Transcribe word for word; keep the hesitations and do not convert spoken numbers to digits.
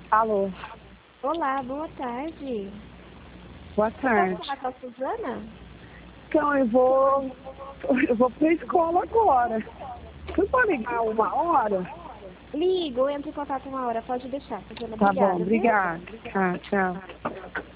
Alô, Olá, boa tarde. boa Eu posso tarde. falar com a Suzana? Então, eu vou, eu vou para a escola agora. Você pode ligar uma hora? Ligo, eu entro em contato uma hora, pode deixar, Suzana. Tá bom, Obrigada, viu? obrigada. Tá, tchau.